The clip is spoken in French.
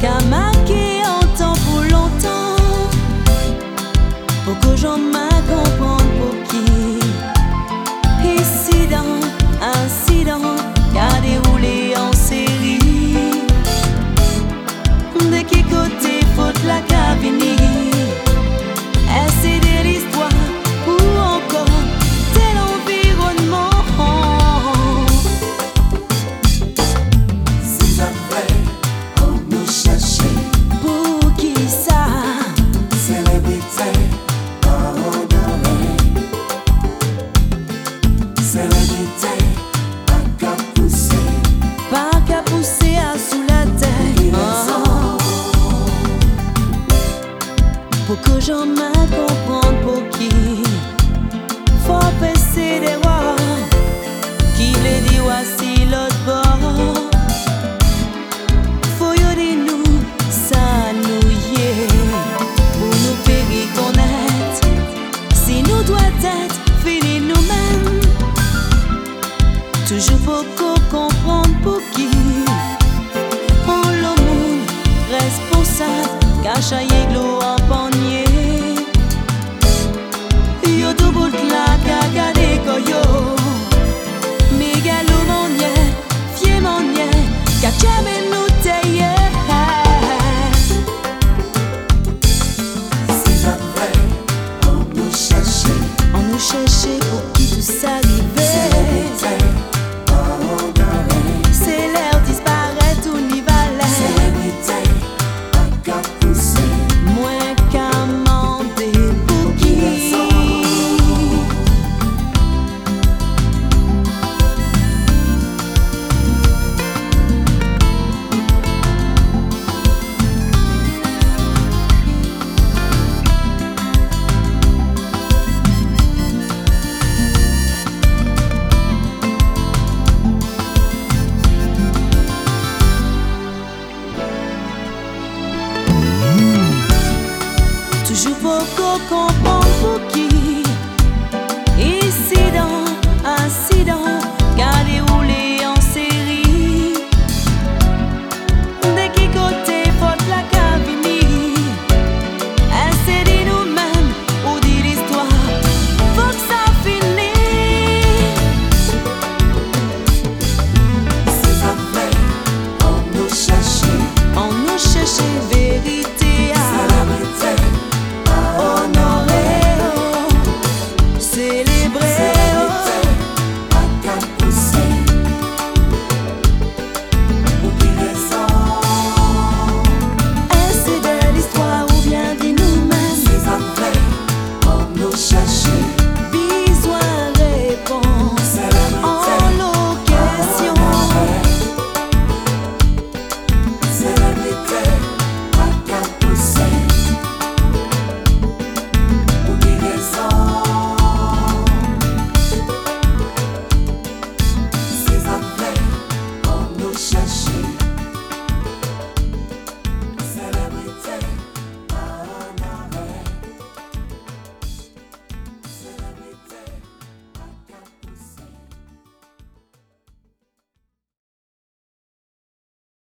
qu'a marqué en temps pour longtemps. Pour que j'en m'a comprendre pour qui incident qu'a déroulé en série. De quel côté faute la cabine? Est-ce de l'histoire ou encore de l'environnement? Si ça fait, on nous chercher. Pour qui ça? Célébrité, pardonner. Célébrité, pas qu'à pousser à sous la terre. Pour que j'en m'a comprendre pour qui faut passer des rois qui les dit voici l'autre bord. Faut y aller nous, ça nous y est. Pour nous périr connaître, si nous doit être fini nous-mêmes. Toujours faut qu'on comprendre pour qui on le monde responsable, cache à l'eau en panier. Yo tout bout la caca des coyots, mégalo monnier, fier monnier, caca mais nous tailler. si ça fait, on nous chercher. On nous cherchait pour qui tout s'arrivait. Célébrité, pardonner. C'est l'air disparaît tout n'y valait. Célébrité, pas qu'à pousser. Moins qu'à demander pour qui. Toujours faut qu'on comprenne.